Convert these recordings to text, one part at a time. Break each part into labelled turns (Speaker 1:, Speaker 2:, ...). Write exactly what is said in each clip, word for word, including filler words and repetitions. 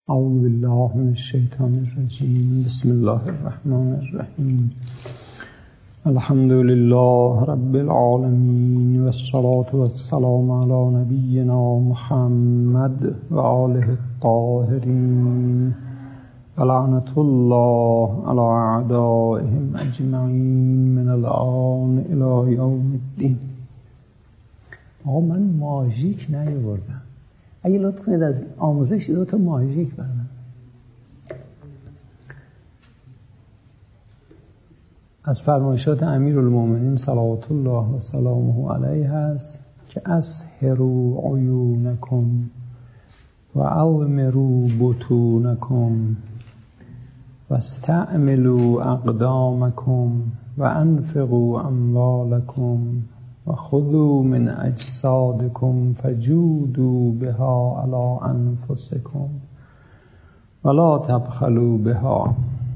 Speaker 1: اعوذ بالله من الشیطان الرجیم. بسم الله الرحمن الرحیم. الحمد لله رب العالمین والصلاة والسلام علی نبینا محمد و آله الطاهرین و لعنة الله علی اعدائهم اجمعین من الآن الی یوم الدین. آقا من ماژیک نیاوردم، اگه لطف کنید از آموزش دو تا ماژیک برام. از فرمایشات امیرالمومنین صلوات الله و سلامه علیه هست که اسحروا عیونکم و اضمروا بطونکم و استعملوا اقدامکم و انفقوا اموالکم و خذوا من اجسادکم فجودوا بها علی انفسکم ولا تبخلوا بها.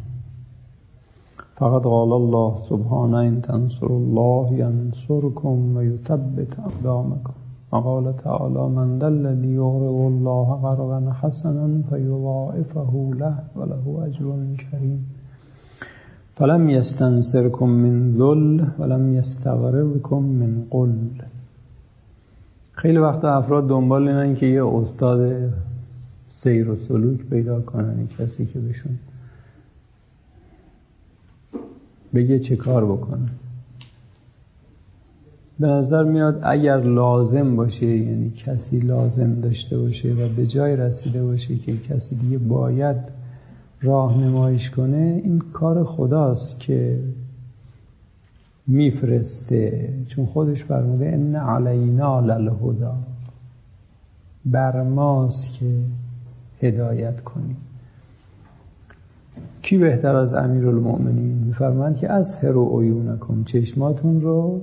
Speaker 1: فقد قال الله سبحانه ان تنصروا الله ینصرکم و یثبت اقدامکم و قال تعالی من ذا الذی یقرض الله قرضا حسنا فیضاعفه له و له اجر کریم. فلم یستنصرکم من ذل ولم یستغرضکم من قل. خیلی وقت افراد دنبال اینن که یه استاد سیر و سلوک پیدا کنن، کسی که بهشون بگه چه کار بکنن. به نظر میاد اگر لازم باشه، یعنی کسی لازم داشته باشه و به جای رسیده باشه که کسی دیگه باید راهنماییش کنه، این کار خداست که میفرسته، چون خودش فرموده ان علینا للهدی، بر ماست که هدایت کنیم. کی بهتر از امیرالمومنین؟ میفرماند که اسحروا عیونکم، چشماتون رو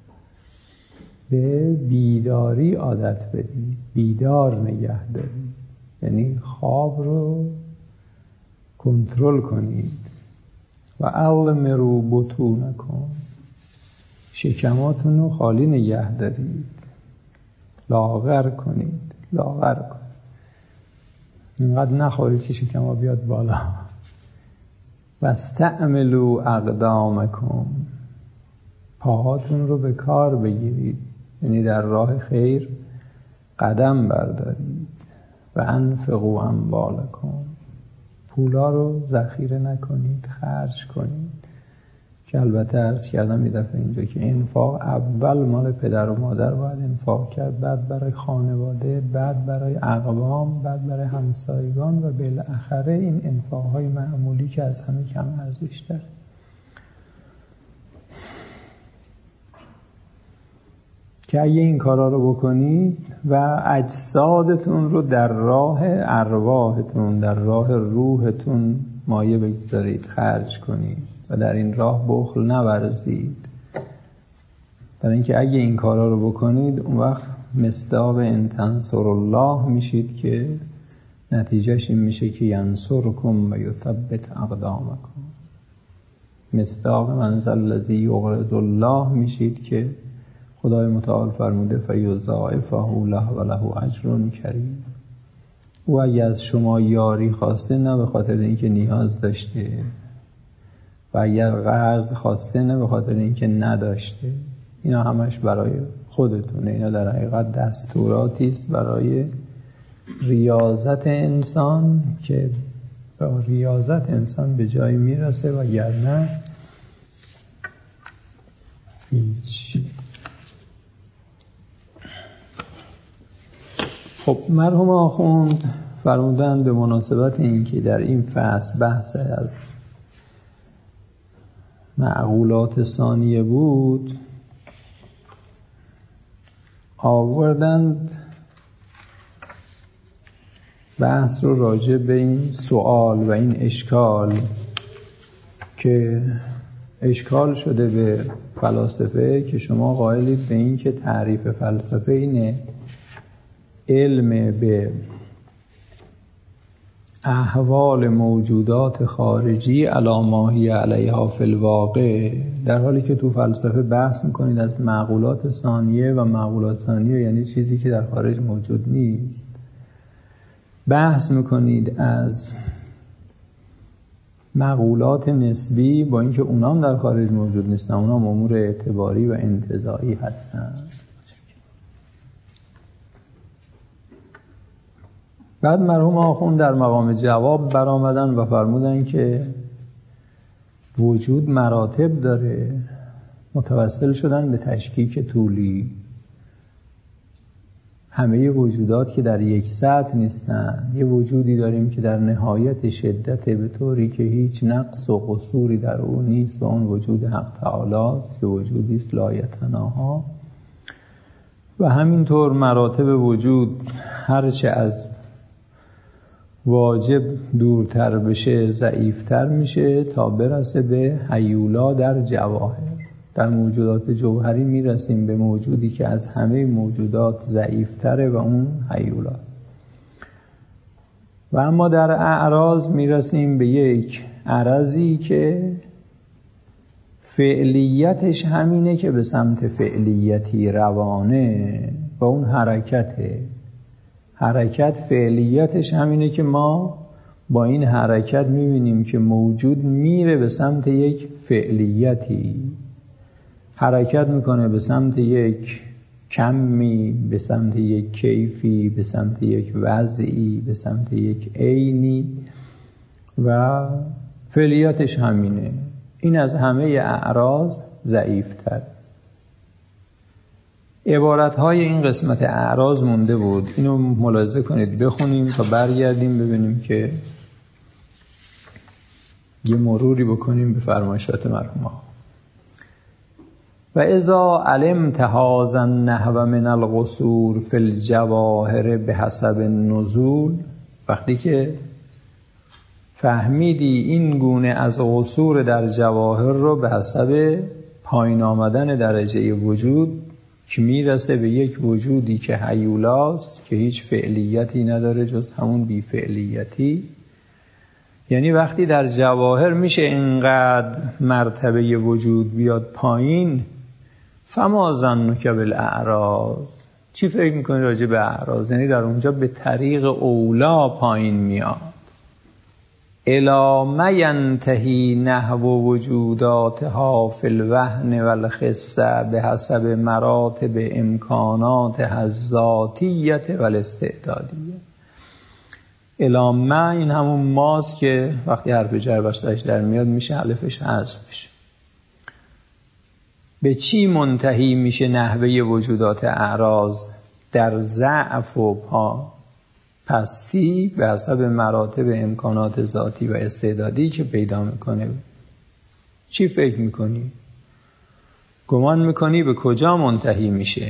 Speaker 1: به بیداری عادت بدید، بیدار نگه دارید، یعنی خواب رو کنترل کنید. و اضمروا بطونکم، شکماتون رو خالی نگه دارید، لاغر کنید، لاغر کنید، اینقدر نخورید که شکما بیاد بالا. و استعملوا اقدامکم، پاهاتون رو به کار بگیرید، یعنی در راه خیر قدم بردارید. و انفقوا اموالکم، پولا رو ذخیره نکنید، خرج کنید. که البته عرض کردم یه دفعه اینجا که انفاق اول مال پدر و مادر باید انفاق کرد، بعد برای خانواده، بعد برای اقوام، بعد برای همسایگان و بالاخره این انفاق‌های معمولی که از همه کم ارزش داره. که اگه این کارا رو بکنید و اجسادتون رو در راه ارواحتون، در راه روحتون مایه بگذارید، خرج کنید و در این راه بخل نورزید. برای اینکه اگه این کارا رو بکنید اون وقت مصداق ان تنصروا الله میشید که نتیجهش این میشه که ینصرکم و یثبت اقدامکم. مصداق من ذا الذی یقرض الله میشید که خدای متعال فرموده فیضاعفه له و له اجر کریم. او اگه از شما یاری خواسته نه به خاطر اینکه نیاز داشته، و اگر قرض خواسته نه به خاطر اینکه نداشته، اینا همش برای خودتونه. اینا در حقیقت دستوراتی است برای ریاضت انسان که با ریاضت انسان به جایی میرسه، و گرنه هیچ. خب مرحوم آخوند فرمودن به مناسبت این که در این فصل بحث از معقولات ثانیه بود، آوردند بحث رو راجع به این سوال و این اشکال که اشکال شده به فلاسفه که شما قائلید به این که تعریف فلسفه اینه علم به احوال موجودات خارجی علی ما هی علیها فی الواقع، در حالی که تو فلسفه بحث میکنید از معقولات ثانیه و معقولات ثانیه یعنی چیزی که در خارج موجود نیست. بحث میکنید از مقولات نسبی، با اینکه اونام در خارج موجود نیستن، اونام امور اعتباری و انتزاعی هستن. بعد مرحوم آخوند در مقام جواب برآمدن و فرمودن که وجود مراتب داره، متوسل شدن به تشکیک طولی. همه وجودات که در یک سطح نیستن، یه وجودی داریم که در نهایت شدت به طوری که هیچ نقص و قصوری در اون نیست و اون وجود حق تعالی است که وجودی است لا یتناها. و همینطور مراتب وجود هرچه از واجب دورتر بشه ضعیفتر میشه تا برسه به هیولا در جواهر. در موجودات جوهری میرسیم به موجودی که از همه موجودات ضعیفتره و اون هیولاست. و اما در اعراض میرسیم به یک عرضی که فعلیتش همینه که به سمت فعلیتی روانه و اون حرکته. حرکت فعلیتش همینه که ما با این حرکت میبینیم که موجود میره به سمت یک فعلیتی، حرکت میکنه به سمت یک کمی، به سمت یک کیفی، به سمت یک وضعی، به سمت یک عینی و فعلیتش همینه. این از همه اعراض ضعیفتر. عبارتهای این قسمت اعراض مونده بود، اینو ملاحظه کنید بخونیم تا برگردیم ببینیم که یه مروری بکنیم به فرمایشات مرحوم. و اذا علمت هذا النحو من القصور فی الجواهر بحسب النزول، وقتی که فهمیدی این گونه از قصور در جواهر رو به حسب پایین آمدن درجه وجود که میرسه به یک وجودی که هیولاست، که هیچ فعلیتی نداره جز همون بی فعلیتی، یعنی وقتی در جواهر میشه اینقدر مرتبه وجود بیاد پایین، فما ظنک بالاعراض، چی فکر میکنی راجع به اعراض؟ یعنی در اونجا به طریق اولا پایین میاد. الی ما ینتهی نحو وجوداتها فی الوهن والخسه به حسب مراتب امکانات الذاتیه والاستعدادیه. الی ما، این همون ماست که وقتی حرف جر وسطش در میاد میشه الفش حذف بشه. به چی منتهی میشه نحوه وجودات اعراض؟ در ضعف و پا پستی به حسب مراتب امکانات ذاتی و استعدادی که پیدا میکنه. چی فکر میکنی؟ گمان میکنی به کجا منتهی میشه؟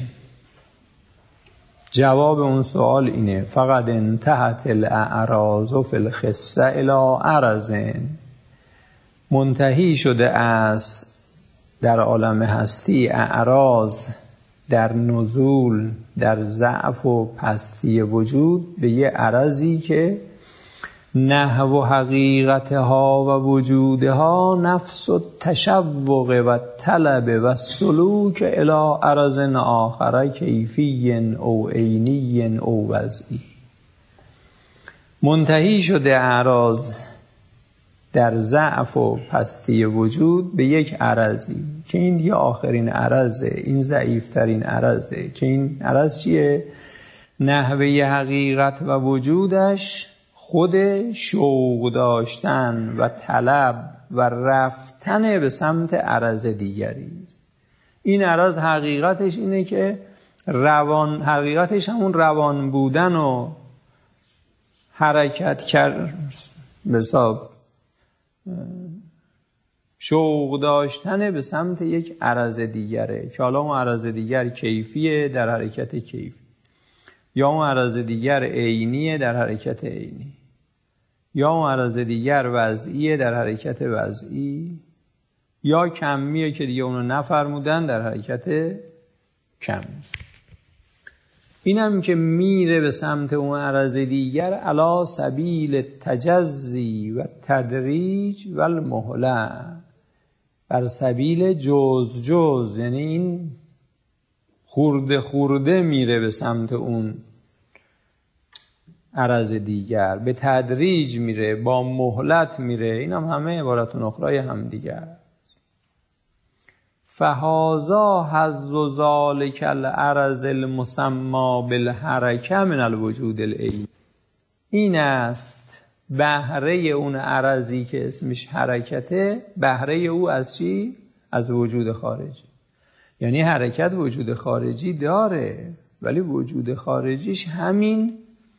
Speaker 1: جواب اون سوال اینه: فقط انتهت الاعراض فی الخصه الی عرض، منتهی شده است در عالم هستی اعراض در نزول، در ضعف و پستی وجود به یه عرضی که نحو حقیقتها و وجودها نفس و تشوق و طلب و سلوک الی عرض آخر کیفی او عینی او وضعی. منتهی شده اعراض در ضعف و پستی وجود به یک عرضی که این دیگه آخرین عرضه، این ضعیفترین عرضه، که این عرض چیه؟ نحوه حقیقت و وجودش خود شوق داشتن و طلب و رفتن به سمت عرض دیگری. این عرض حقیقتش اینه که روان، حقیقتش همون روان بودن و حرکت کرد، به حساب شوق داشتن به سمت یک عرض دیگره که حالا اون عرض دیگر کیفیه در حرکت کیفی، یا اون عرض دیگر عینیه در حرکت عینی، یا اون عرض دیگر وضعیه در حرکت وضعی، یا کمیه که دیگه اونو نفرمودن در حرکت کم. اینم که میره به سمت اون عرض دیگر علا سبیل تجزی و تدریج و المهله، بر سبیل جز جز، یعنی این خورده خورده میره به سمت اون عرض دیگر، به تدریج میره، با مهلت میره. این هم همه عبارتون اخرای هم دیگر. فهذا حظ ذلک العرض المسمى بالحرکه من الوجود العینی. این است بهره اون عرضی که اسمش حرکته. بهره او از چی؟ از وجود خارجی. یعنی حرکت وجود خارجی داره، ولی وجود خارجیش همین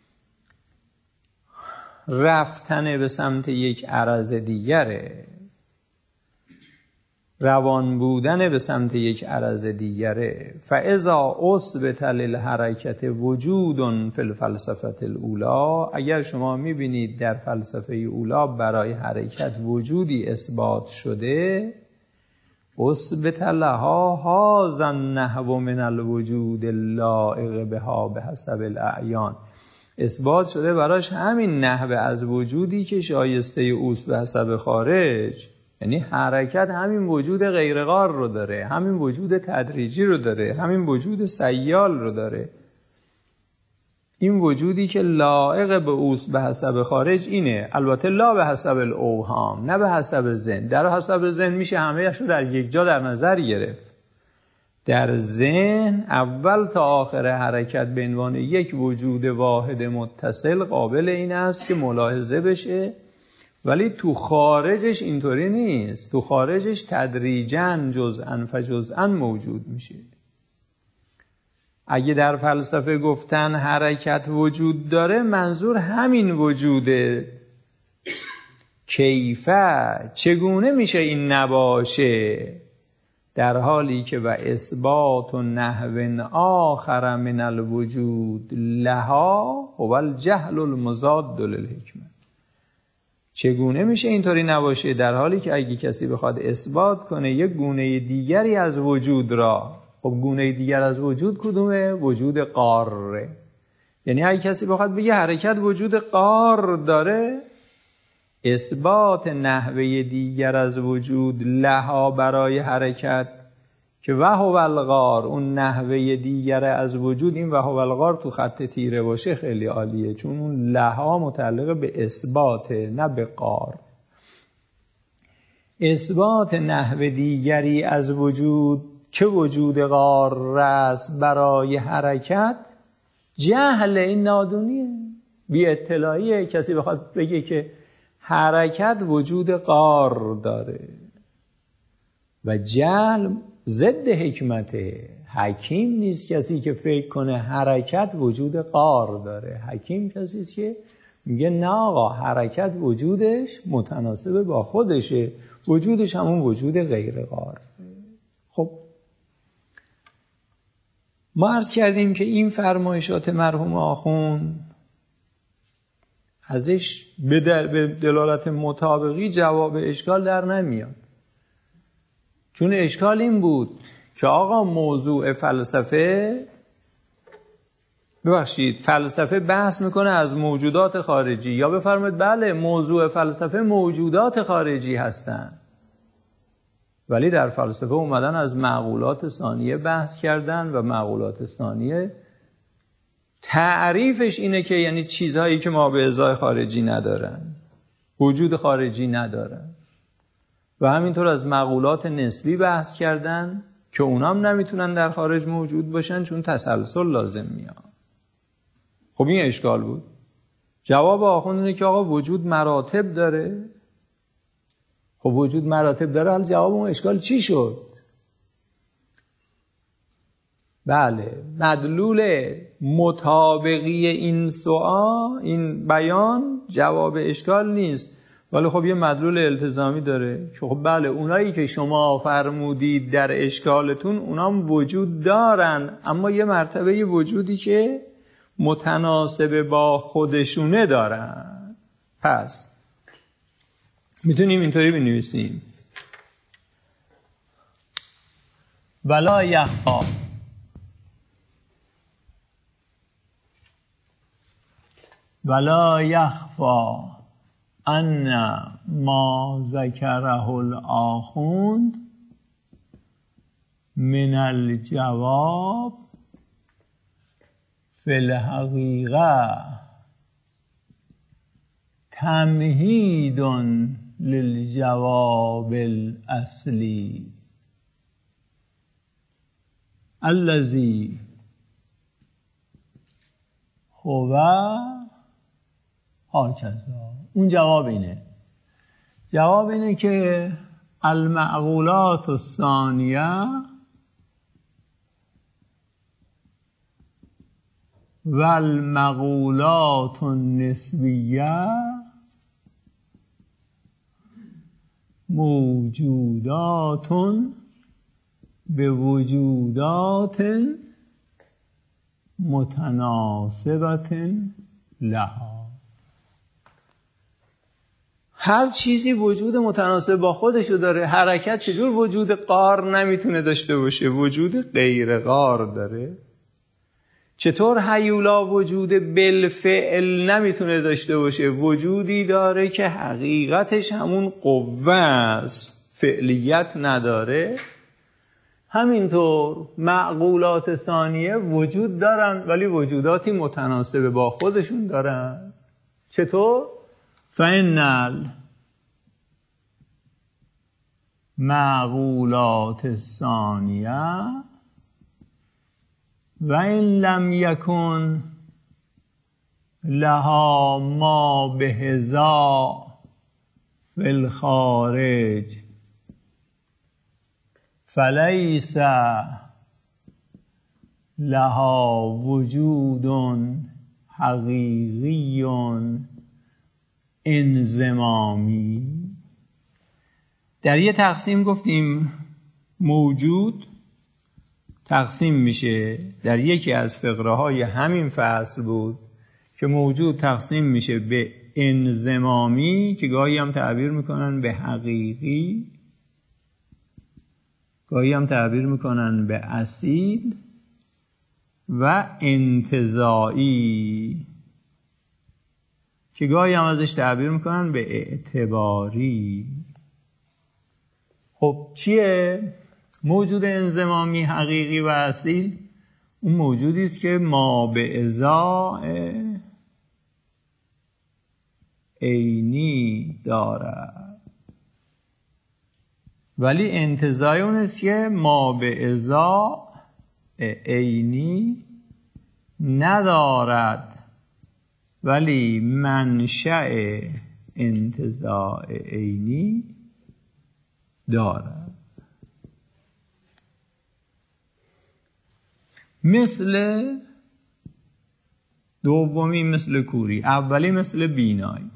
Speaker 1: رفتن به سمت یک عرض دیگره، روان بودن به سمت یک عرض دیگره. فاذا اثبت للحرکت وجود فی الفلسفه الاولی، اگر شما میبینید در فلسفه اولی برای حرکت وجودی اثبات شده، اثبت لها هذا النحو من الوجود اللائق بها بحسب الاعیان، اثبات شده براش همین نحو از وجودی که شایسته اوست به حسب خارج. یعنی حرکت همین وجود غیرغار رو داره، همین وجود تدریجی رو داره، همین وجود سیال رو داره. این وجودی که لایق به اوست به حسب خارج اینه. البته لا به حسب الاوهام، نه به حسب ذهن. در حسب ذهن میشه همه‌اش رو در یک جا در نظر گرفت. در ذهن اول تا آخر حرکت به عنوان یک وجود واحد متصل قابل این است که ملاحظه بشه، ولی تو خارجش اینطوری نیست. تو خارجش تدریجاً جزءاً فجزءاً موجود میشه. اگه در فلسفه گفتن حرکت وجود داره، منظور همین وجوده. کیفه، چگونه میشه این نباشه؟ در حالی که و اثبات و نحو آخر من الوجود لها هو الجهل المضاد للحکمه. چگونه میشه اینطوری نباشه؟ در حالی که اگه کسی بخواد اثبات کنه یک گونه دیگری از وجود را، خب گونه دیگر از وجود کدومه؟ وجود قاره. یعنی اگه کسی بخواد بگه حرکت وجود قار داره، اثبات نحوه دیگر از وجود لها برای حرکت که وهو الغار، اون نحوه دیگر از وجود، این وهو الغار تو خط تیره باشه خیلی عالیه، چون اون لها متعلق به اثباته نه به قار. اثبات نحوه دیگری از وجود که وجود قار است برای حرکت، جهل این نادونیه، بی اطلاعیه. کسی بخواد بگه که حرکت وجود قار داره و جهل ضد حکمته. حکیم نیست کسی که فکر کنه حرکت وجود قار داره. حکیم کسی است که میگه نه آقا، حرکت وجودش متناسب با خودشه، وجودش همون وجود غیر قار. خب ما عرض کردیم که این فرمایشات مرحوم آخوند ازش به دلالت مطابقی جواب اشکال در نمیاد. چون اشکال این بود که آقا موضوع فلسفه، ببخشید فلسفه بحث میکنه از موجودات خارجی، یا بفرمایید بله موضوع فلسفه موجودات خارجی هستن، ولی در فلسفه اومدن از معقولات ثانیه بحث کردن و معقولات ثانیه تعریفش اینه که یعنی چیزهایی که ما به ازای خارجی ندارن، وجود خارجی ندارن. و همینطور از معقولات نسبی بحث کردن که اونام نمیتونن در خارج موجود باشن چون تسلسل لازم میاد. خب این اشکال بود. جواب آخوند اینه که آقا وجود مراتب داره. خب وجود مراتب داره، حالا جواب اون اشکال چی شد؟ بله، مدلول مطابقی این سوال، این بیان جواب اشکال نیست، ولی خب یه مدلول التزامی داره. خب بله اونایی که شما فرمودید در اشکالتون اونام وجود دارن، اما یه مرتبه وجودی که متناسب با خودشونه دارن. پس میتونیم اینطوری بنویسیم: ولا یخفا ولا یخفا ان ما ذکره الآخوند من الجواب فی الحقیقه تمهید للجواب الاصلی الذی هو هاکذا. اون جواب اینه جواب اینه که المعقولات الثانیه و المقولات النسبیه موجودات به وجودات متناسبت لها. هر چیزی وجود متناسب با خودشو داره. حرکت چجور وجود قار نمیتونه داشته باشه؟ وجود غیر قار داره. چطور هیولا وجود بالفعل نمیتونه داشته باشه؟ وجودی داره که حقیقتش همون قوه است، فعلیت نداره. همینطور معقولات ثانیه وجود دارن ولی وجوداتی متناسب با خودشون دارن. چطور؟ فإن المعقولات الثانیه و این لم یکن لها ما بهذا فی الخارج فلیس لها وجود حقیقی انضمامی. در یه تقسیم گفتیم موجود تقسیم میشه، در یکی از فقره های همین فصل بود که موجود تقسیم میشه به انضمامی که گاهی هم تعبیر میکنن به حقیقی، گاهی هم تعبیر میکنن به اصیل و انتزاعی که گاهی هم ازش تعبیر میکنن به اعتباری. خب چیه موجود انضمامی، حقیقی و اصیل؟ اون موجودی است که ما به ازای عینی دارد، ولی انتزاعی اون است که ما به ازای عینی ندارد ولی منشأ انتزاع عینی دارد. مثل دومی مثل کوری، اولی مثل بینایی.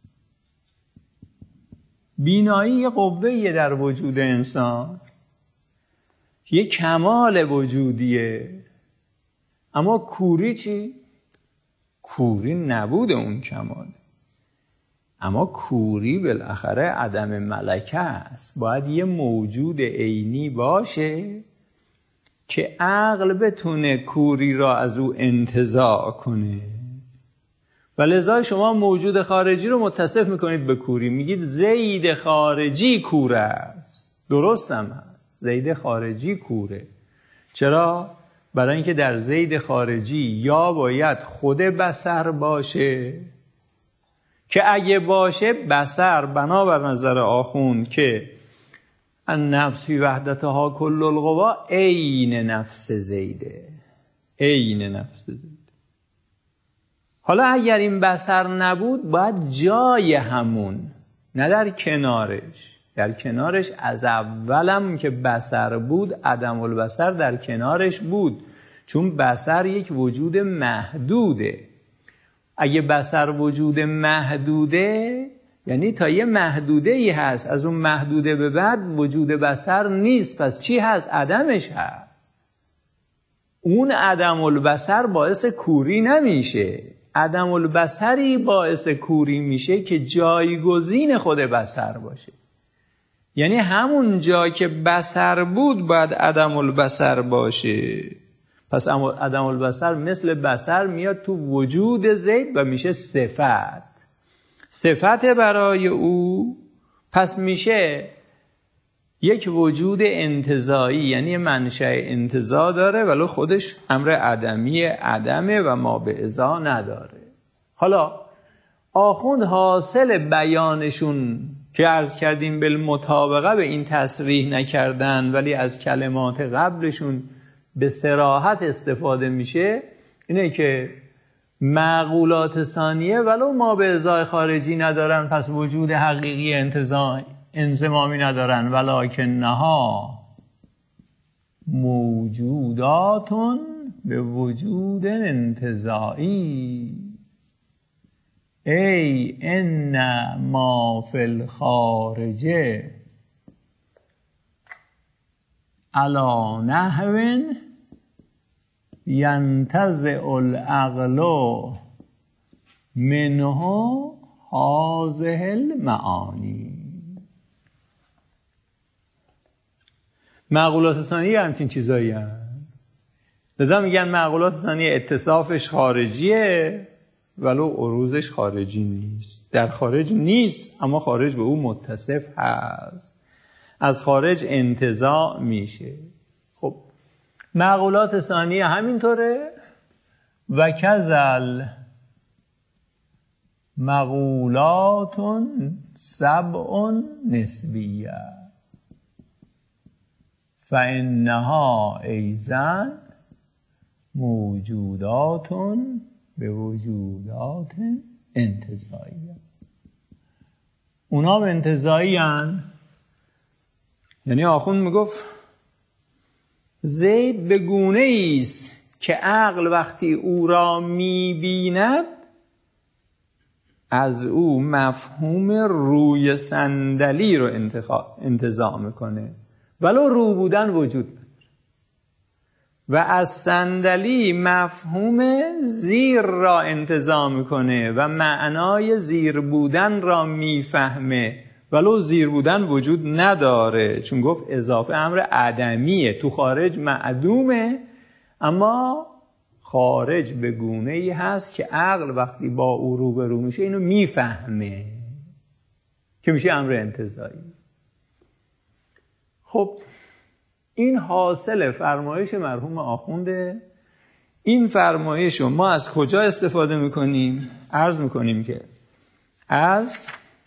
Speaker 1: بینایی یه قوه‌ایه در وجود انسان، یه کمال وجودیه. اما کوری چی؟ کوری نبود اون کمال. اما کوری بالاخره عدم ملکه است. باید یه موجود عینی باشه که عقل بتونه کوری را از او انتزاع کنه. و لذا شما موجود خارجی رو متصف میکنید به کوری، میگید زید خارجی کوره است. درست هم هست، زید خارجی کوره. چرا؟ برای اینکه در زید خارجی یا باید خود بصر باشه که اگه باشه بصر بنابر نظر آخوند که النفس فی وحدتها کل القوا عین نفس زیده، عین نفس زیده. حالا اگر این بصر نبود باید جای همون، نه در کنارش. در کنارش از اولم که بصر بود عدم البصر در کنارش بود، چون بصر یک وجود محدوده. اگه بصر وجود محدوده یعنی تا یه محدوده ای هست، از اون محدوده به بعد وجود بصر نیست. پس چی هست؟ عدمش هست. اون عدم البصر باعث کوری نمیشه. عدم البصری باعث کوری میشه که جایگزین خود بصر باشه. یعنی همون جا که بصر بود باید عدم البصر باشه. پس عدم البصر مثل بصر میاد تو وجود زید و میشه صفت. صفت برای او پس میشه یک وجود انتزاعی، یعنی منشأ انتزاع داره ولی خودش امر عدمی عدمه و ما به ازا نداره. حالا آخوند حاصل بیانشون که عرض کردیم بالمطابقه به این تصریح نکردن ولی از کلمات قبلشون به صراحت استفاده میشه، اینه که معقولات ثانیه ولو ما به ازای خارجی ندارن پس وجود حقیقی انتزاعی انضمامی ندارن، ولکنها موجوداتون به وجود انتزاعی. ای ان ما فی الخارجه علی نحو ینتزع العقل منه هذه المعانی. معقولات ثانیه همچین چیزایی هستند. لذا میگن معقولات ثانیه اتصافش خارجیه ولو عروضش خارجی نیست. در خارج نیست اما خارج به او متصف هست، از خارج انتزاع میشه. خب معقولات ثانیه همینطوره. و کذل معقولات سبع نسبیه فانها ایضا موجودات به وجودات انتزاعیه. اونا به انتزاعی هن. یعنی آخوند میگفت زید به گونه ایست که عقل وقتی او را میبیند از او مفهوم روی صندلی رو انتزاع میکنه ولو رو بودن وجود نداره، و از صندلی مفهوم زیر را انتزاع میکنه و معنای زیر بودن را میفهمه ولو زیر بودن وجود نداره، چون گفت اضافه امر عدمیه، تو خارج معدومه اما خارج به گونه ای هست که عقل وقتی با او روبرو میشه اینو میفهمه که میشه امر انتزاعی. خب این حاصل فرمایش مرحوم آخونده. این فرمایش رو ما از کجا استفاده میکنیم؟ عرض میکنیم که از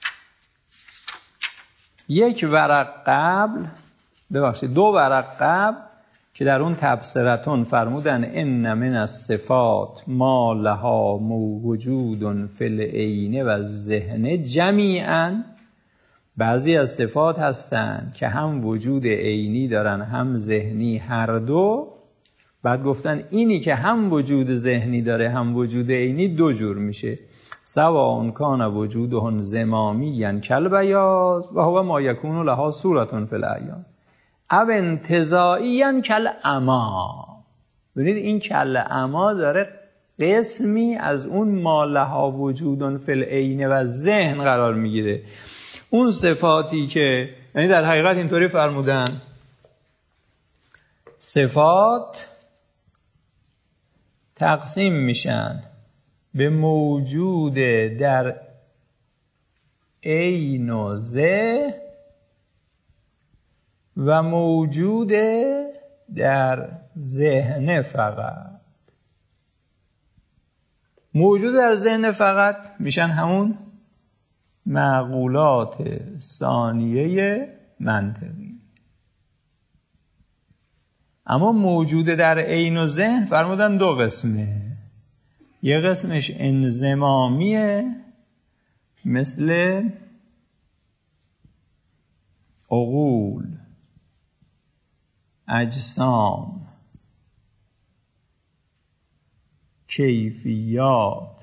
Speaker 1: یک ورق قبل، ببخشید دو ورق قبل که در اون تبصرتون فرمودن ان من الصفات ما لها موجود فی العین و الذهن جمیعا. بعضی از صفات هستند که هم وجود عینی دارن هم ذهنی، هر دو. بعد گفتن اینی که هم وجود ذهنی داره هم وجود عینی دو جور میشه. سواء کان وجودهن زمامیاً کالبیاض و هو ما یکون لها صورة فی العیان او انتزاعیاً کالعمی. ببینید این کالعمی داره قسمی از اون ما لها وجود فی العین و ذهن قرار میگیره. اون صفاتی که یعنی در حقیقت اینطوری فرمودن صفات تقسیم میشن به موجود در عین و ذهن و موجود در ذهن فقط. موجود در ذهن فقط میشن همون معقولات ثانیه منطقی. اما موجود در عین و ذهن فرمودن دو قسمه. یه قسمش انضمامیه مثل عقول، اجسام، کیفیات.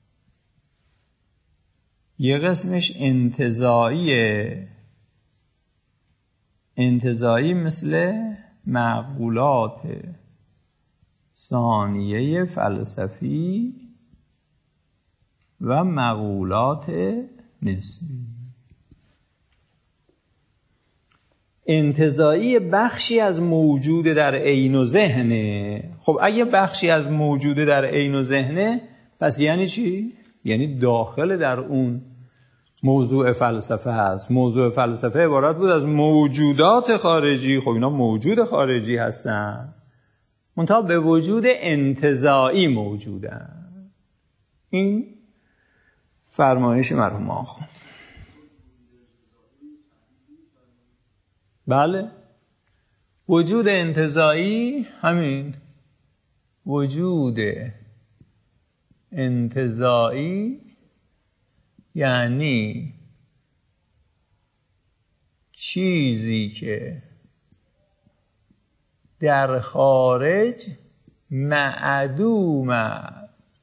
Speaker 1: یه قسمش انتزاعیه، انتزاعی مثل معقولات ثانیه فلسفی و معقولات نسبی. انتزاعی بخشی از موجود در عین و ذهنه. خب اگه بخشی از موجود در عین و ذهنه پس یعنی چی؟ یعنی داخل در اون موضوع فلسفه هست. موضوع فلسفه عبارت بود از موجودات خارجی. خب اینا موجود خارجی هستن منتها به وجود انتزاعی موجودن. این فرمایش مرحوم آخوند. بله، وجود انتزاعی همین وجود انتزاعی یعنی چیزی که در خارج معدوم است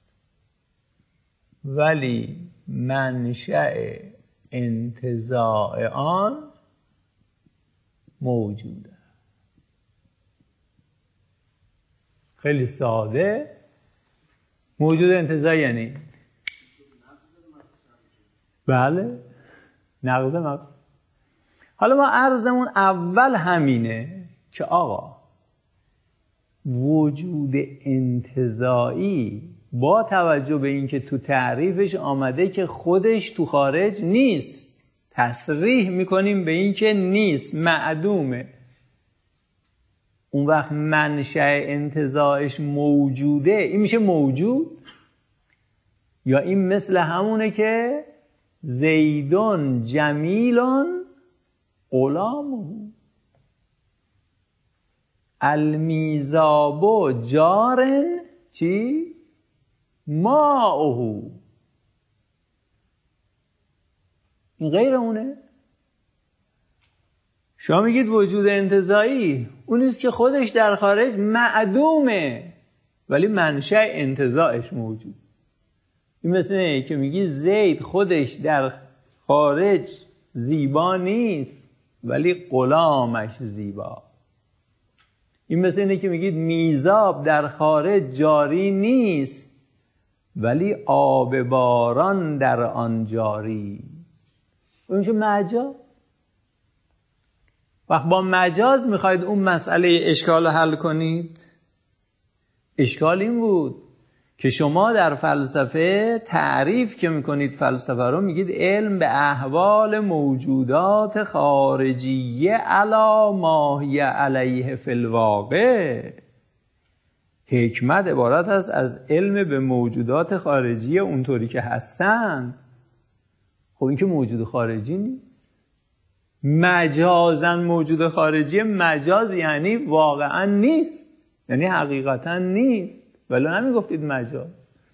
Speaker 1: ولی منشأ انتزاع آن موجوده. خیلی ساده. موجود انتزاعی یعنی بله نقض مقصد. حالا ما عرضمون اول همینه که آقا وجود انتزاعی با توجه به اینکه تو تعریفش آمده که خودش تو خارج نیست، تصریح میکنیم به این که نیست، معدومه، اون وقت منشأ انتزاعش موجوده، این میشه موجود؟ یا این مثل همونه که زیدون جمیلون غلامه المیزابو جارن چی؟ ماؤه. این غیر اونه؟ شما میگید وجود انتزاعی اونیست که خودش در خارج معدومه ولی منشأ انتزاعش موجود. این مثل اینه که میگی زید خودش در خارج زیبا نیست ولی غلامش زیبا. این مثل اینه که میگید میزاب در خارج جاری نیست ولی آب باران در آن جاری. اون چه مجاز. وقت با مجاز میخواید اون مسئله اشکال حل کنید. اشکال این بود که شما در فلسفه تعریف که میکنید فلسفه رو میگید علم به احوال موجودات خارجیه علا ماهی علیه فی الواقع. حکمت عبارت است از علم به موجودات خارجی اونطوری که هستند. خب این که موجود خارجی نیست. مجازن موجود خارجی، مجاز یعنی واقعا نیست، یعنی حقیقتا نیست، ولی نمیگفتید مجاز.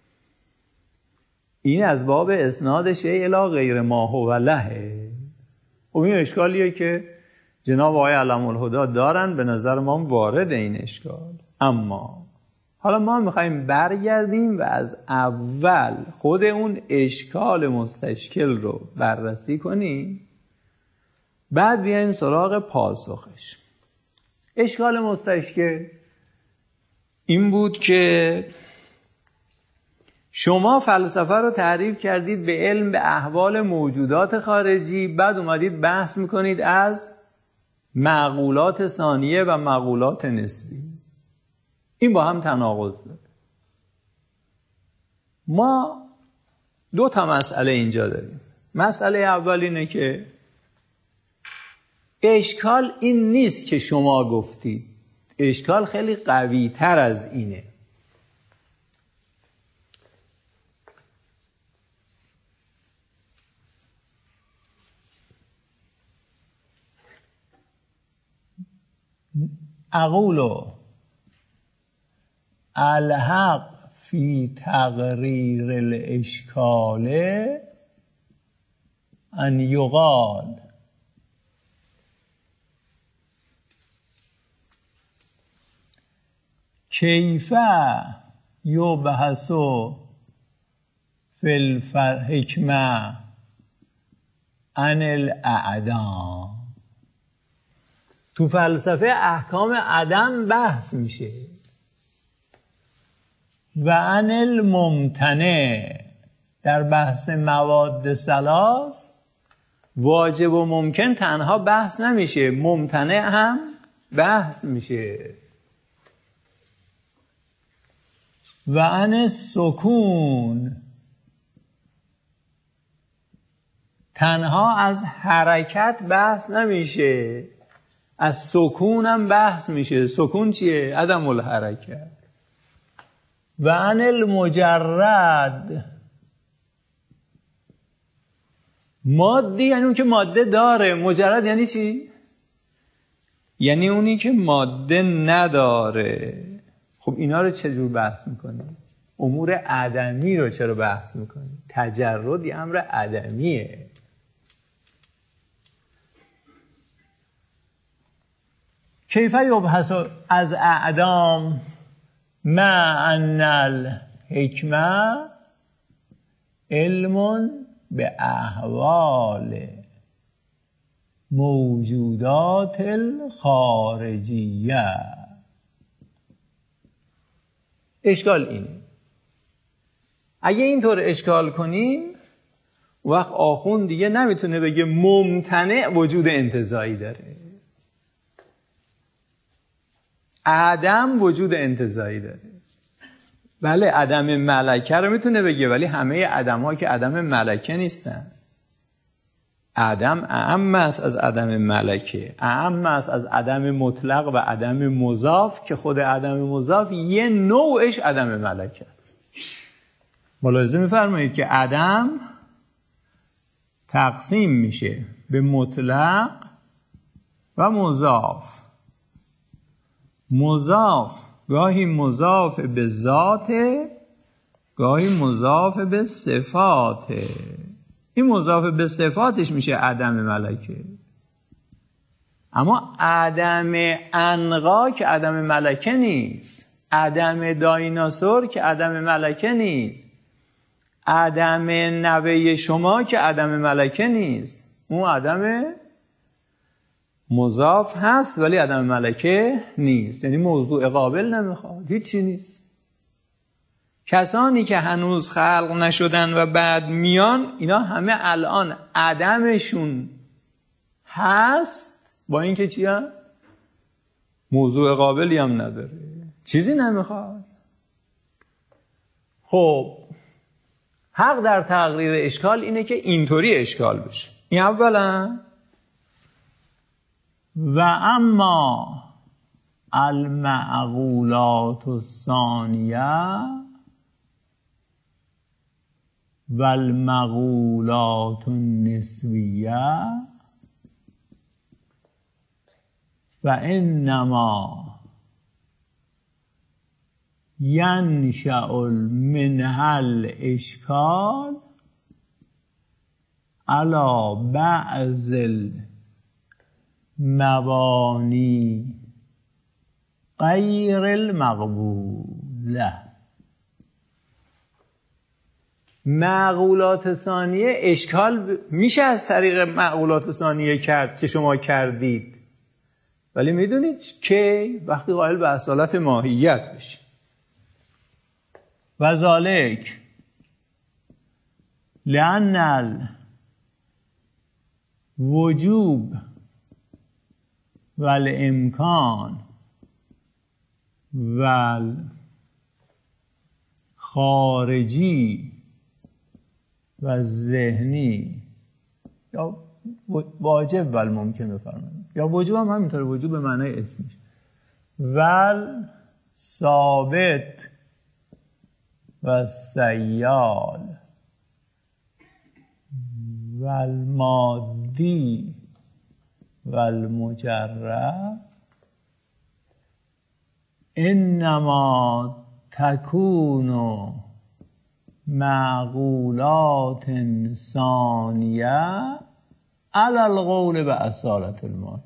Speaker 1: این از باب اسناد شیء الی غیر ما هو له. خب این اشکالیه که جناب آقای علم الهدی دارن، به نظر ما وارد این اشکال. اما حالا ما میخواییم برگردیم و از اول خود اون اشکال مستشکل رو بررسی کنیم، بعد بیایم سراغ پاسخش. اشکال مستشکل این بود که شما فلسفه رو تعریف کردید به علم به احوال موجودات خارجی، بعد اومدید بحث میکنید از معقولات ثانیه و معقولات نسبی. این با هم تناقض داره. ما دو تا مسئله اینجا داریم. مسئله اول اینه که اشکال این نیست که شما گفتید، اشکال خیلی قوی تر از اینه. اقولو الحق فی تقریر الاشکال ان یقال کیف یبحث فی الحکمه عن الاعدام. تو فلسفه احکام عدم بحث میشه و عن الممتنع. در بحث مواد ثلاث واجب و ممکن تنها بحث نمیشه، ممتنع هم بحث میشه. و عن السکون، تنها از حرکت بحث نمیشه، از سکون هم بحث میشه. سکون چیه؟ عدم الحرکت. و عن المجرد، مادی یعنی اون که ماده داره. مجرد یعنی چی؟ یعنی اونی که ماده نداره. خب اینا رو چجور بحث میکنی؟ امور عدمی رو چرا بحث میکنی؟ تجرد یه امر عدمیه. کیف یبحث از اعدام ما ان الحکمه علم به احوال موجودات الخارجیه. اشکال اینه، اگه اینطور اشکال کنیم وقت آخوند دیگه نمیتونه بگه ممتنع وجود انتزاعی داره. عدم وجود انتزاعی داره. بله عدم ملکه رو میتونه بگه، ولی همه عدم ها که عدم ملکه نیستن. عدم اعم است از عدم ملکه، اعم است از عدم مطلق و عدم مضاف که خود عدم مضاف یه نوعش عدم ملکه. ملاحظه میفرمایید که عدم تقسیم میشه به مطلق و مضاف. مضاف گاهی مضاف به ذاته، گاهی مضاف به صفاته. این مضاف به صفاتش میشه عدم ملکه. اما عدم عنقا که عدم ملکه نیست، عدم دایناسور که عدم ملکه نیست، عدم نوه شما که عدم ملکه نیست. اون عدم مضاف هست ولی عدم ملکه نیست، یعنی موضوع قابل نمیخواد، هیچی نیست. کسانی که هنوز خلق نشدن و بعد میان، اینا همه الان عدمشون هست با اینکه چی هم؟ موضوع قابلی هم نداره، چیزی نمیخواد. خب حق در تقریر اشکال اینه که اینطوری اشکال بشه. این اولا. و اما المعقولات الثانیه و المعقولات النسبیه فانما ینشأ منها الاشکال علی بعض المبانی غیر المقبوله. معقولات ثانیه اشکال میشه از طریق معقولات ثانیه کرد که شما کردید، ولی میدونید که وقتی قائل به اصالت ماهیت بشی. و ذالک لأن الوجوب والامکان والخارجی و ذهنی یا واجب والممکن بفرمایید، یا وجوب هم همینطور، وجوب به معنای اسمش، ول ثابت و سیال والمادی والمجرد انما تکون معقولات ثانیه علی القول به اصالت الماهیه.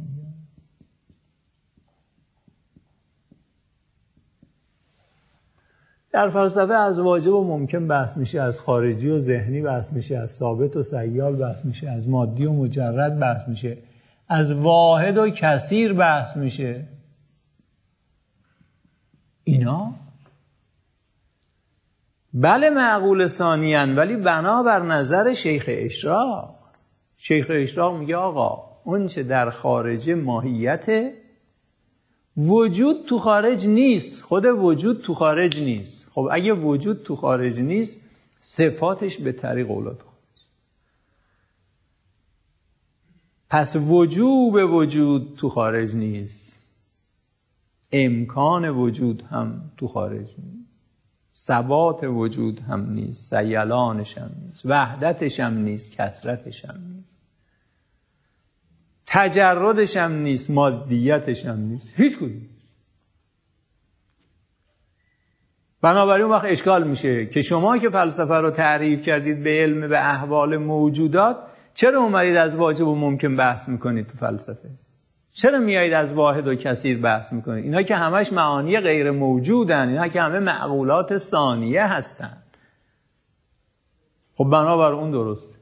Speaker 1: در فلسفه از واجب و ممکن بحث میشه، از خارجی و ذهنی بحث میشه، از ثابت و سیال بحث میشه، از مادی و مجرد بحث میشه، از واحد و کثیر بحث میشه. اینا بله معقول ثانیان، ولی بنابر نظر شیخ اشراق. شیخ اشراق میگه آقا اون چه در خارج ماهیت، وجود تو خارج نیست، خود وجود تو خارج نیست. خب اگه وجود تو خارج نیست، صفاتش به طریق اولاد خارج. پس وجوب وجود تو خارج نیست، امکان وجود هم تو خارج نیست، ثبات وجود هم نیست، سیلانش هم نیست، وحدتش هم نیست، کثرتش هم نیست، تجردش هم نیست، مادیتش هم نیست، هیچ کدوم. بنابراین وقت اشکال میشه که شما که فلسفه رو تعریف کردید به علم به احوال موجودات، چرا اومدید از واجب و ممکن بحث میکنید تو فلسفه؟ چرا میایید از واحد و کثیر بحث میکنید؟ اینا که همش معانی غیر موجودن، اینا که همه معقولات ثانیه هستن. خب بنابر اون درست،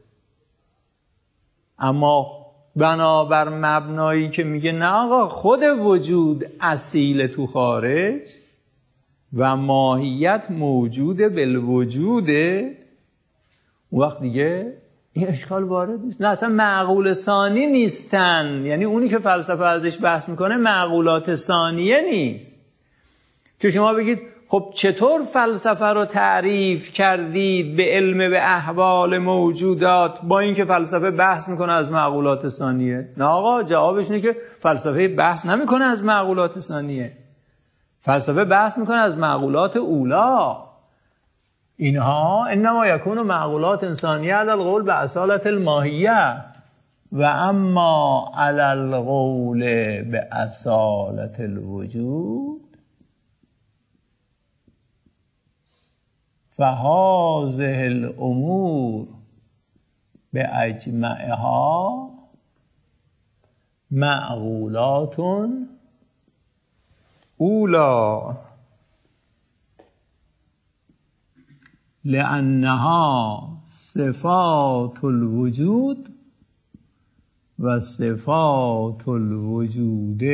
Speaker 1: اما بنابر مبنایی که میگه نه آقا خود وجود اصیل تو خارج و ماهیت موجود بالوجوده، اون وقت دیگه این اشکال وارد نیست. نه اصلا معقول ثانی نیستن، یعنی اونی که فلسفه ازش بحث میکنه معقولات ثانیه نیست. که شما بگید خب چطور فلسفه رو تعریف کردید به علم به احوال موجودات با اینکه فلسفه بحث میکنه از معقولات ثانیه؟ نه آقا، جوابش اینه که فلسفه بحث نمیکنه از معقولات ثانیه، فلسفه بحث میکنه از معقولات اولا. اینها انما یکون معقولات انسانیه علی القول به اصالت الماهیه و اما علی القول به اصالت الوجود فهذه الامور به اجمعها معقولات اولا لأنها صفات الوجود و صفات الوجود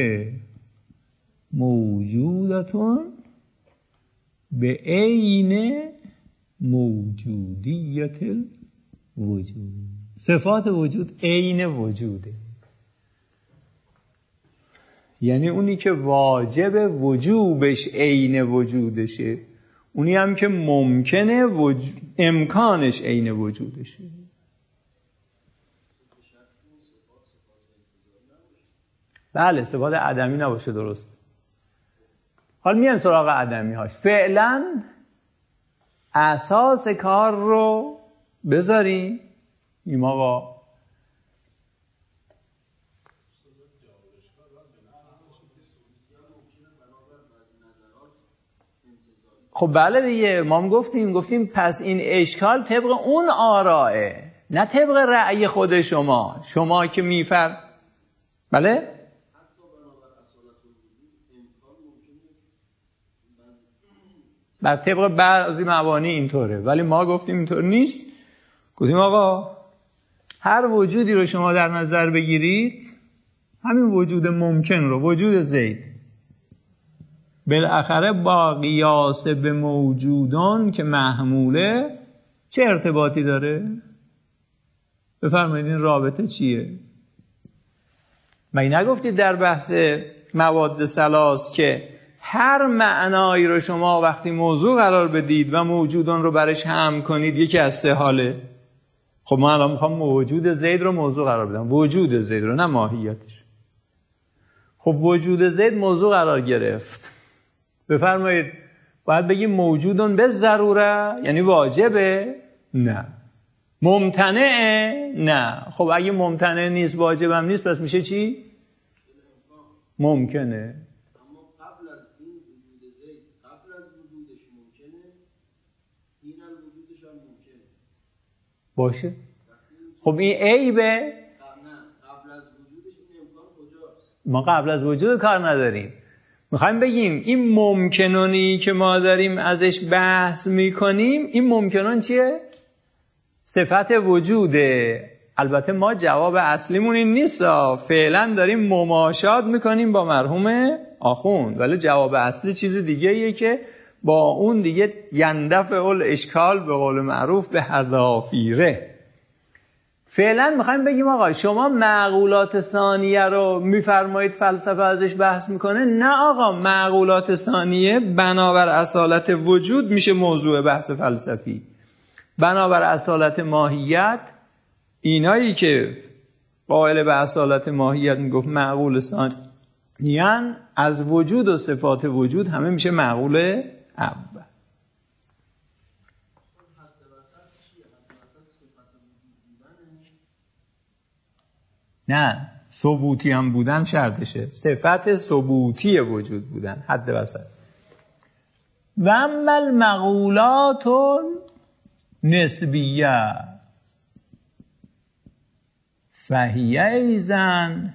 Speaker 1: موجودتون به عین موجودیت الوجود. صفات وجود عین وجوده، یعنی اونی که واجب وجوبش عین وجودشه، اونی هم که ممکنه وجود... امکانش عین وجودشه. بله، صفات عدمی نباشه، درست. حالا میان سراغ عدمی هاش. فعلا اساس کار رو بذاریم این آقا. خب بله دیگه، ما هم گفتیم گفتیم پس این اشکال طبق اون آرائه، نه طبق رأی خود شما. شما که میفر بله بر طبق بعضی مبانی اینطوره، ولی ما گفتیم اینطور نیست. گفتیم آقا هر وجودی رو شما در نظر بگیرید، همین وجود ممکن رو، وجود زید، بالاخره با قیاس به موجودان که محموله چه ارتباطی داره؟ بفرمایید این رابطه چیه؟ مگه نگفتید در بحث مواد ثلاث که هر معنایی رو شما وقتی موضوع قرار بدید و موجودان رو برش هم کنید یکی از سه حاله؟ خب من الان میخوام موجود زید رو موضوع قرار بدم، وجود زید رو، نه ماهیتش. خب وجود زید موضوع قرار گرفت، بفرمایید باید بگیم موجودون به ضروره، یعنی واجبه؟ نه. ممتنعه؟ نه. خب اگه ممتنع نیست، واجبم نیست، پس میشه چی؟ ممکنه.
Speaker 2: اما قبل از این وجود زید، قبل از وجودش ممکنه، این هم وجودش هم ممکنه
Speaker 1: باشه. خب این عیبه؟
Speaker 2: نه، قبل از وجودش این امکان کجاست؟
Speaker 1: ما قبل از وجود کار نداریم. میخوایم بگیم این ممکنونی که ما داریم ازش بحث میکنیم، این ممکنون چیه؟ صفت وجوده. البته ما جواب اصلیمون این نیست، فعلا داریم مماشات میکنیم با مرحوم آخوند، ولی جواب اصلی چیز دیگه ایه که با اون دیگه یندفع الاشکال به قول معروف به حذافیره. فعلا میخوایم بگیم آقا شما معقولات ثانیه رو میفرمایید فلسفه ازش بحث میکنه. نه آقا، معقولات ثانیه بنابر اصالت وجود میشه موضوع بحث فلسفی. بنابر اصالت ماهیت، اینایی که قائل به اصالت ماهیت میگفت معقول ثانیه، از وجود و صفات وجود همه میشه معقول اول. نه، ثبوتی هم بودن شرطشه، صفت ثبوتی وجود بودن حد وسط. و اما المقولات نسبیه فهیه ایزن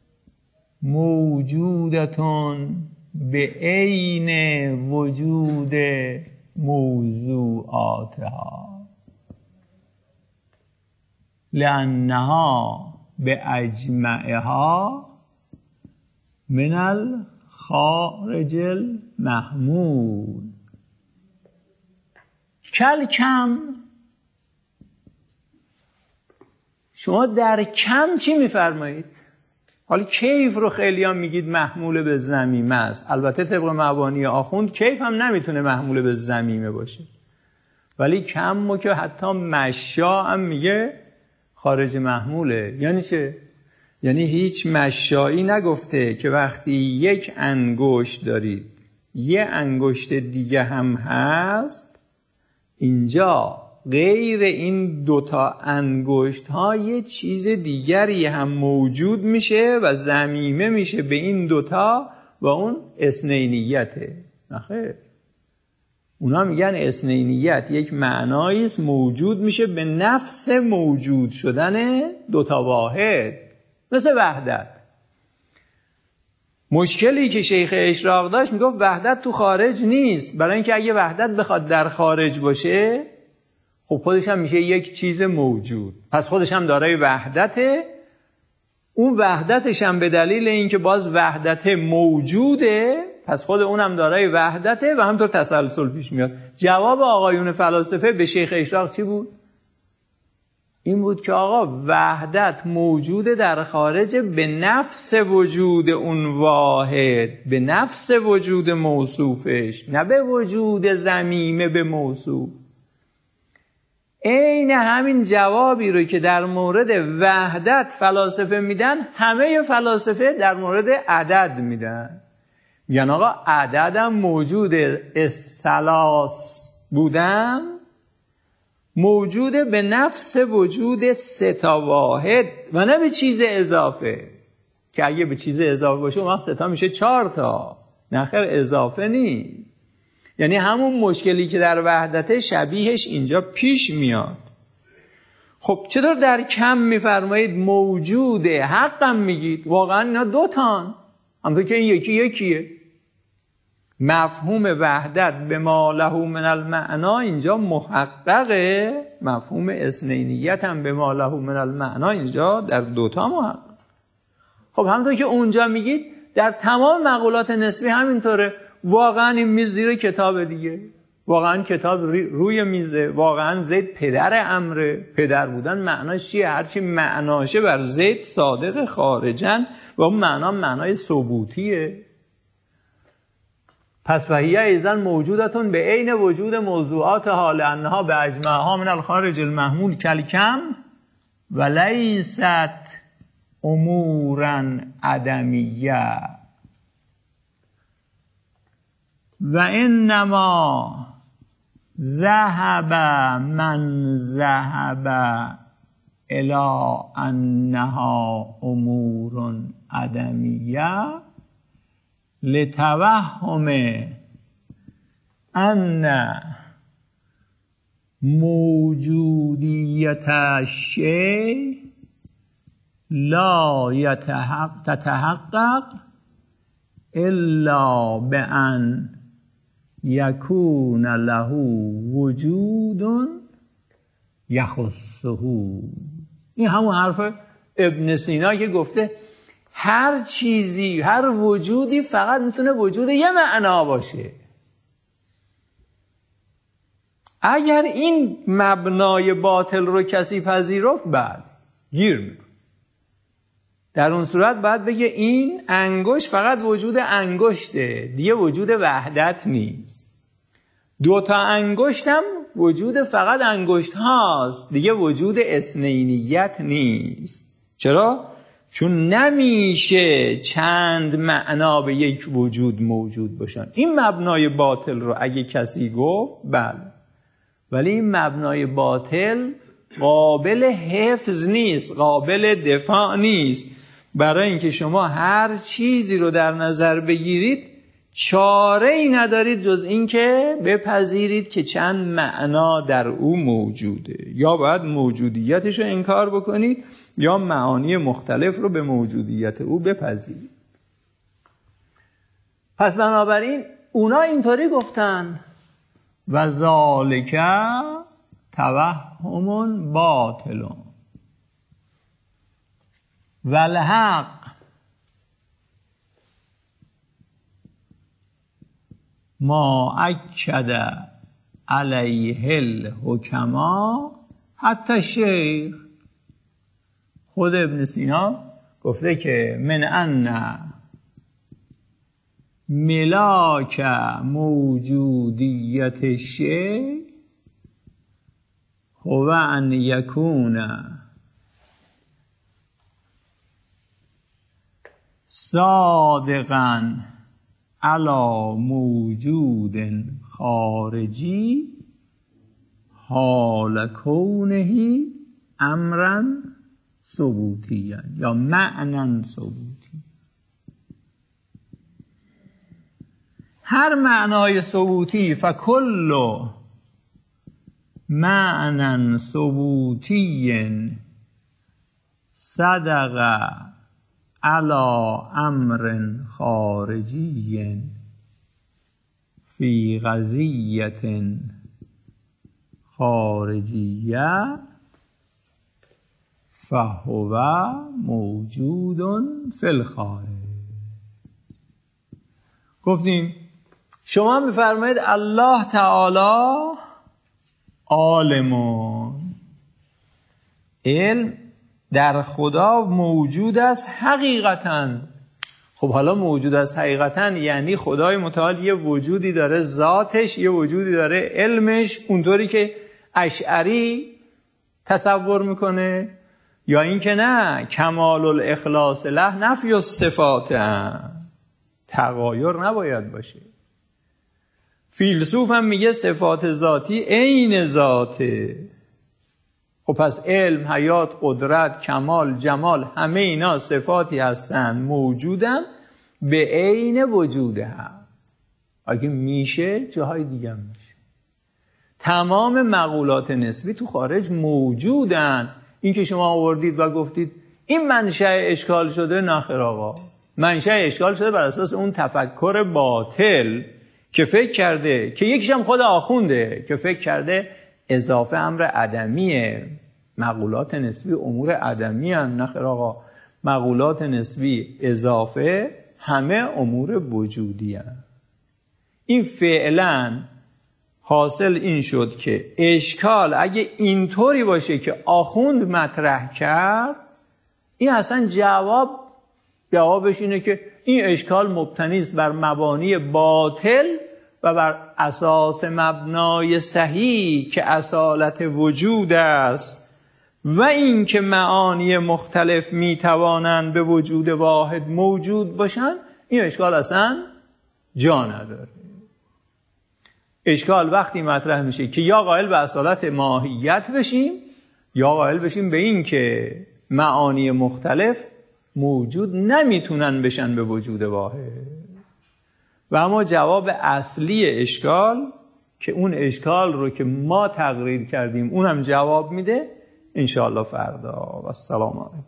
Speaker 1: موجودتون به عین وجود موضوعاتها لأنها به اجمعها من الخارج المحمول. کل کم، شما در کم چی میفرمایید؟ حالا کیف رو خیلی هم میگید محمول به ضمیمه است. البته طبق مبانی آخوند کیف هم نمیتونه محمول به ضمیمه باشه، ولی کم و که حتی مشا هم میگه خارج محموله. یعنی چه؟ یعنی هیچ مشایی نگفته که وقتی یک انگشت دارید یه انگشت دیگه هم هست، اینجا غیر این دوتا انگشت ها یه چیز دیگری هم موجود میشه و ضمیمه میشه به این دوتا و اون اثنینیته. نخیر، اونا میگن اثنینیت یک معنایی است موجود میشه به نفس موجود شدن دوتا واحد، مثل وحدت. مشکلی که شیخ اشراق داشت میگفت وحدت تو خارج نیست، برای اینکه اگه وحدت بخواد در خارج باشه خب خودش هم میشه یک چیز موجود، پس خودش هم دارای وحدته. اون وحدتش هم به دلیل اینکه باز وحدت موجوده، پس خود اونم دارای وحدته و همطور تسلسل پیش میاد. جواب آقایون فلاسفه به شیخ اشراق چی بود؟ این بود که آقا وحدت موجوده در خارج به نفس وجود اون واحد، به نفس وجود موصوفش، نه به وجود ضمیمه به موصوف. عین همین جوابی رو که در مورد وحدت فلاسفه میدن، همه فلاسفه در مورد عدد میدن. یعنی آقا عددم موجود الثلاث بودن، موجوده به نفس وجود سه تا واحد و نه به چیز اضافه، که اگه به چیز اضافه باشه اون وقت سه تا میشه چهار تا، نه خیر اضافه نیست. یعنی همون مشکلی که در وحدت شبیهش اینجا پیش میاد. خب چطور در کم میفرمایید موجوده، حقم میگید؟ واقعا اینا دو تان، همونطور که این یکی یکیه. مفهوم وحدت به ما له من المعنا اینجا محققه، مفهوم اثنینیت هم به ما له من المعنا اینجا در دوتا محقق. خب همونطور که اونجا میگید در تمام مقولات نسبی همینطوره. واقعا این میز زیر کتاب دیگه، واقعا کتاب روی میزه، واقعا زید پدر امره. پدر بودن معناش چیه؟ هرچی معناشه بر زید صادق خارجن و اون معنا معنای ثبوتیه. پس فهیه ایزن موجودتون به عین وجود موضوعات حال انها به اجمعها من الخارج المحمول کلکم و لیست امورا عدمیه و انما ذهب من ذهب الی انها امور عدمیه لتوهم ان موجودیت الشیء لا یتحقق تتحقق الا بان یکون له وجود یخصه. این همون حرف ابن سینا که گفته هر چیزی، هر وجودی فقط میتونه وجود یه معنا باشه. اگر این مبنای باطل رو کسی پذیرفت بعد گیر میکنه. در اون صورت باید بگه این انگشت فقط وجود انگشته، دیگه وجود وحدت نیست. دو تا انگشت هم وجود فقط انگشت هاست، دیگه وجود اثنینیت نیست. چرا؟ چون نمیشه چند معنا به یک وجود موجود باشن. این مبنای باطل رو اگه کسی گفت بله، ولی این مبنای باطل قابل حفظ نیست، قابل دفاع نیست. برای اینکه شما هر چیزی رو در نظر بگیرید چاره ای ندارید جز اینکه بپذیرید که چند معنا در او موجوده. یا باید موجودیتش رو انکار بکنید یا معانی مختلف رو به موجودیت او بپذیرید. پس بنابراین اونا اینطوری گفتن و ذالک توهم باطل والحق ما اکد علیه الحکما حتی شیخ. خود ابن سینا گفته که من ان ملاک موجودیت شیء هو ان یکون صادقا علی موجود خارجی حال کونه امرا ثبوتیا یا معنی ثبوتی. هر معنای ثبوتی فکل معنی ثبوتی صدق علی امر خارجی فی قضیة خارجیه فهو موجود فی الخارج. گفتیم شما میفرمایید الله تعالی عالمون، علم در خدا موجود است حقیقتاً. خب حالا موجود است حقیقتاً یعنی خدای متعال یه وجودی داره، ذاتش یه وجودی داره، علمش اونطوری که اشعری تصور میکنه، یا این که نه کمال الاخلاص له نفی الصفات، تغایر نباید باشه. فیلسوف هم میگه صفات ذاتی عین ذاته. خب پس علم، حیات، قدرت، کمال، جمال همه اینا صفاتی هستن موجودن به عین وجوده هم. اگه میشه جاهای دیگه هم میشه. تمام مقولات نسبی تو خارج موجودن. این که شما آوردید و گفتید این منشأ اشکال شده، نخیر آقا، منشأ اشکال شده بر اساس اون تفکر باطل که فکر کرده که یکیش هم خود آخونده که فکر کرده اضافه امر عدمیه. مقولات نسبی امور عدمی هن. نخیر آقا، مقولات نسبی اضافه همه امور وجودی هن. این فعلا حاصل این شد که اشکال اگه اینطوری باشه که آخوند مطرح کرد، این اصلا جواب جوابش اینه که این اشکال مبتنی است بر مبانی باطل و بر اساس مبنای صحیح که اصالت وجود است و این که معانی مختلف میتوانند به وجود واحد موجود باشند. این اشکال اصلا جا نداره. اشکال وقتی مطرح میشه که یا قائل به اصالت ماهیت بشیم یا قائل بشیم به این که معانی مختلف موجود نمیتونن بشن به وجود واحد. و اما جواب اصلی اشکال که اون اشکال رو که ما تقریر کردیم اونم جواب میده انشاءالله فردا. و السلام علیکم.